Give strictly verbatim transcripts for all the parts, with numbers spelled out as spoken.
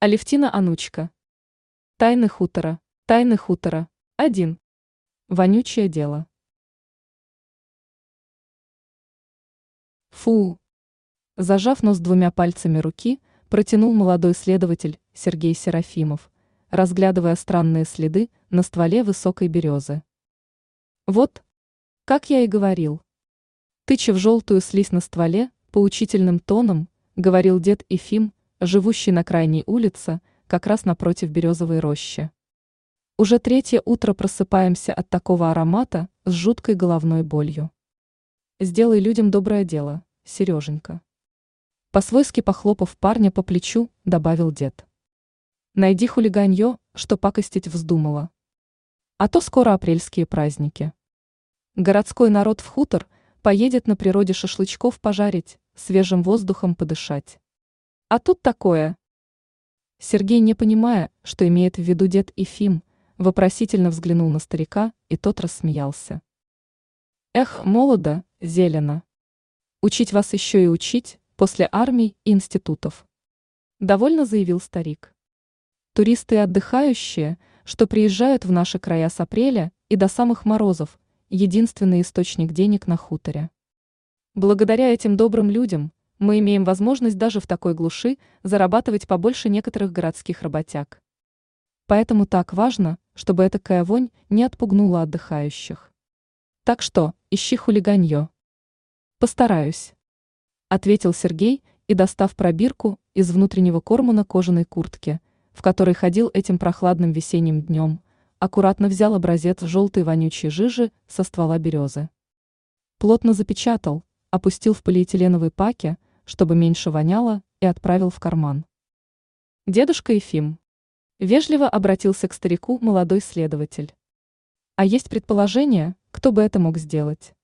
Алевтина Анучка. Тайны хутора. Тайны хутора. Один. Вонючее дело. Фу. Зажав нос двумя пальцами руки, протянул молодой следователь Сергей Серафимов, разглядывая странные следы на стволе высокой березы. Вот, как я и говорил. Тыча в желтую слизь на стволе, поучительным тоном, говорил дед Ефим, живущий на крайней улице, как раз напротив березовой рощи. Уже третье утро просыпаемся от такого аромата с жуткой головной болью. Сделай людям доброе дело, Сереженька. По-свойски похлопав парня по плечу, добавил дед. Найди хулиганье, что пакостить вздумала. А то скоро апрельские праздники. Городской народ в хутор поедет на природе шашлычков пожарить, свежим воздухом подышать. А тут такое. Сергей, не понимая, что имеет в виду дед Ефим, вопросительно взглянул на старика, и тот рассмеялся. Эх, молодо, зелено. Учить вас еще и учить, после армий и институтов. Довольно заявил старик. Туристы и отдыхающие, что приезжают в наши края с апреля и до самых морозов, единственный источник денег на хуторе. Благодаря этим добрым людям мы имеем возможность даже в такой глуши зарабатывать побольше некоторых городских работяг. Поэтому так важно, чтобы этакая вонь не отпугнула отдыхающих. Так что, ищи хулиганье. Постараюсь, ответил Сергей и, достав пробирку из внутреннего кармана кожаной куртки, в которой ходил этим прохладным весенним днем, аккуратно взял образец желтой вонючей жижи со ствола березы. Плотно запечатал, опустил в полиэтиленовый паке, чтобы меньше воняло, и отправил в карман. Дедушка Ефим. Вежливо обратился к старику молодой следователь. А есть предположение, кто бы это мог сделать?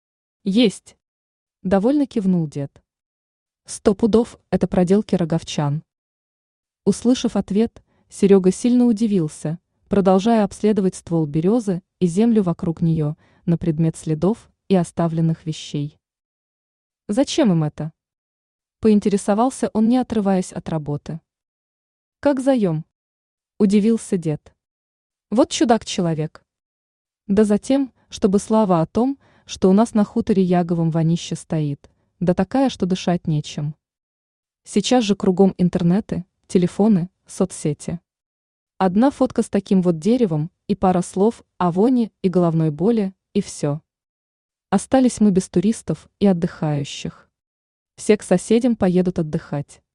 Есть. Довольно кивнул дед. Сто пудов – это проделки роговчан. Услышав ответ, Серега сильно удивился, продолжая обследовать ствол березы и землю вокруг нее на предмет следов и оставленных вещей. Зачем им это? Поинтересовался он, не отрываясь от работы. Как заем? Удивился дед. Вот чудак-человек. Да затем, чтобы слава о том, что у нас на хуторе Яговом вонище стоит, да такая, что дышать нечем. Сейчас же кругом интернеты, телефоны, соцсети. Одна фотка с таким вот деревом и пара слов о воне и головной боли, и все. Остались мы без туристов и отдыхающих. Все к соседям поедут отдыхать.